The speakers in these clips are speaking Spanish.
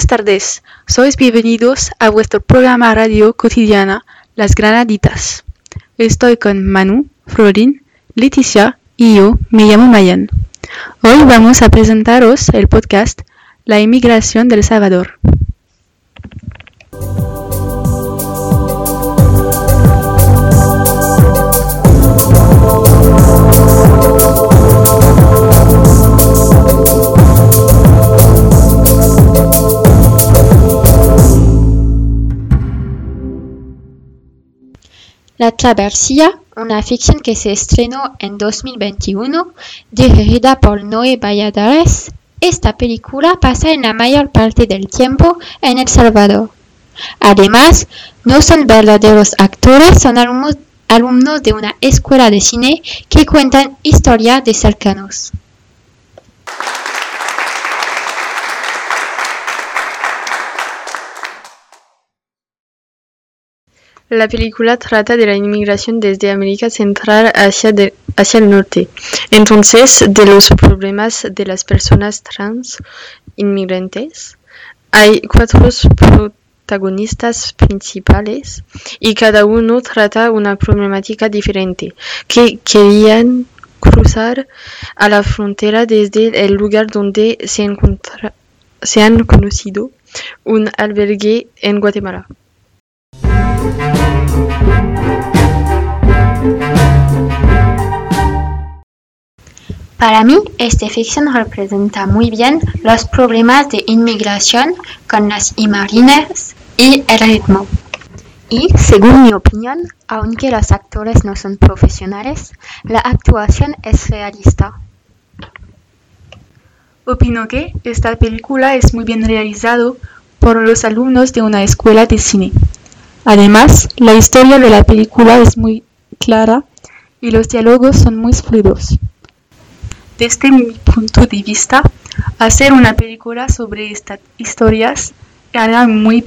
tardes, sois bienvenidos a vuestro programa radio cotidiana Las Granaditas. Estoy con Manu, Florin, Leticia y yo me llamo Mayan. Hoy vamos a presentaros el podcast La inmigración del Salvador. La Travesía, una ficción que se estrenó en 2021, dirigida por Noé Valladares. Esta película pasa en la mayor parte del tiempo en El Salvador. Además, no son verdaderos actores, son alumnos de una escuela de cine que cuentan historias de cercanos. La película trata de la inmigración desde América Central hacia el norte, entonces de los problemas de las personas trans inmigrantes. Hay 4 protagonistas principales y cada uno trata una problemática diferente, que querían cruzar a la frontera desde el lugar donde se han conocido, un albergue en Guatemala. Para mí, esta ficción representa muy bien los problemas de inmigración con las imágenes y el ritmo. Y, según mi opinión, aunque los actores no son profesionales, la actuación es realista. Opino que esta película es muy bien realizada por los alumnos de una escuela de cine. Además, la historia de la película es muy clara y los diálogos son muy fluidos. Desde mi punto de vista, hacer una película sobre estas historias era muy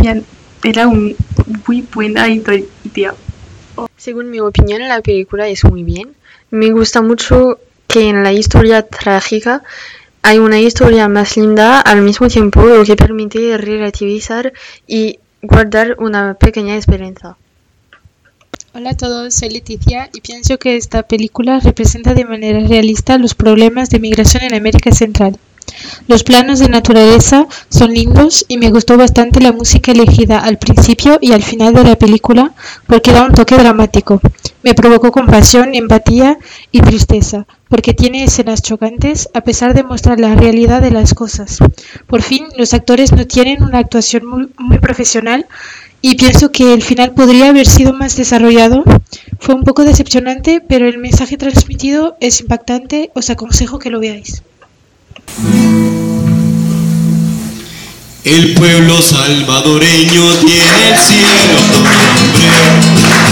buena idea. Según mi opinión, la película es muy bien. Me gusta mucho que en la historia trágica hay una historia más linda al mismo tiempo, lo que permite relativizar y guardar una pequeña esperanza. Hola a todos, soy Leticia y pienso que esta película representa de manera realista los problemas de migración en América Central. Los planos de naturaleza son lindos y me gustó bastante la música elegida al principio y al final de la película porque da un toque dramático. Me provocó compasión, empatía y tristeza porque tiene escenas chocantes a pesar de mostrar la realidad de las cosas. Por fin, los actores no tienen una actuación muy profesional y pienso que el final podría haber sido más desarrollado. Fue un poco decepcionante, pero el mensaje transmitido es impactante. Os aconsejo que lo veáis. El pueblo salvadoreño tiene el cielo por nombre.